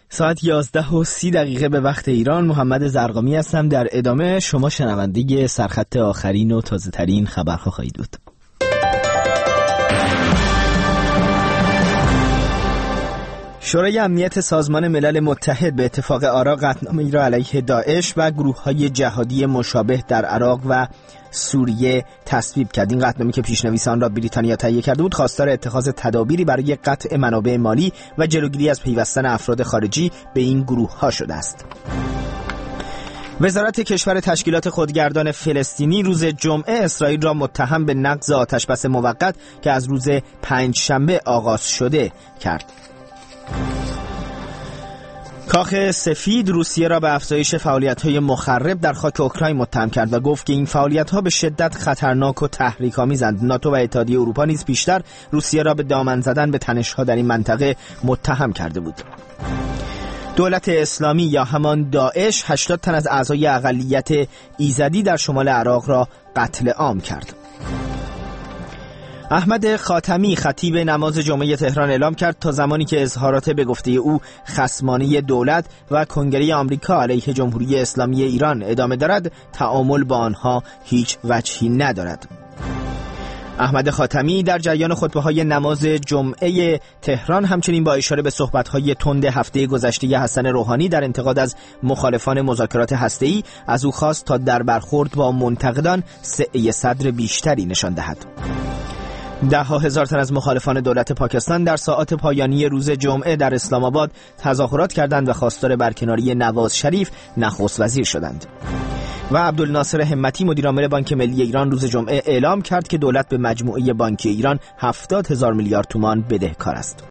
ساعت 11:30 به وقت ایران. محمد زرقامی هستم. در ادامه شما شنونده سرخط آخرین و تازه ترین خبرها خواهید بود. شورای امنیت سازمان ملل متحد به اتفاق آرا قطعنامه‌ای را علیه داعش و گروه‌های جهادی مشابه در عراق و سوریه تصویب کرد. این قطعنامه که پیشنویس آن را بریتانیا تهیه کرده بود، خواستار اتخاذ تدابیری برای قطع منابع مالی و جلوگیری از پیوستن افراد خارجی به این گروه‌ها شده است. وزارت کشور تشکیلات خودگردان فلسطینی روز جمعه اسرائیل را متهم به نقض آتشبس موقت که از روز پنجشنبه آغاز شده کرد. کاخ سفید روسیه را به افزایش فعالیت‌های مخرب در خاک اوکراین متهم کرد و گفت که این فعالیت‌ها به شدت خطرناک و تحریک‌آمیزند. ناتو و اتحادیه اروپا نیز پیشتر روسیه را به دامن زدن به تنش‌ها در این منطقه متهم کرده بود. دولت اسلامی یا همان داعش 80 تن از اعضای اقلیت ایزدی در شمال عراق را قتل عام کرد. احمد خاتمی خطیب نماز جمعه تهران اعلام کرد تا زمانی که اظهارات به گفته او خصمانه دولت و کنگره آمریکا علیه جمهوری اسلامی ایران ادامه دارد، تعامل با آنها هیچ وجهی ندارد. احمد خاتمی در جریان خطبه‌های نماز جمعه تهران همچنین با اشاره به صحبت‌های تند هفته گذشته حسن روحانی در انتقاد از مخالفان مذاکرات هسته‌ای از او خواست تا در برخورد با منتقدان سعه صدر بیشتری نشان دهد. ده‌ها هزار تن از مخالفان دولت پاکستان در ساعات پایانی روز جمعه در اسلام آباد تظاهرات کردند و خواستار برکناری نواز شریف نخست وزیر شدند. و عبدالناصر همتی مدیرعامل بانک ملی ایران روز جمعه اعلام کرد که دولت به مجموعه بانکی ایران 70,000 میلیارد تومان بدهکار است.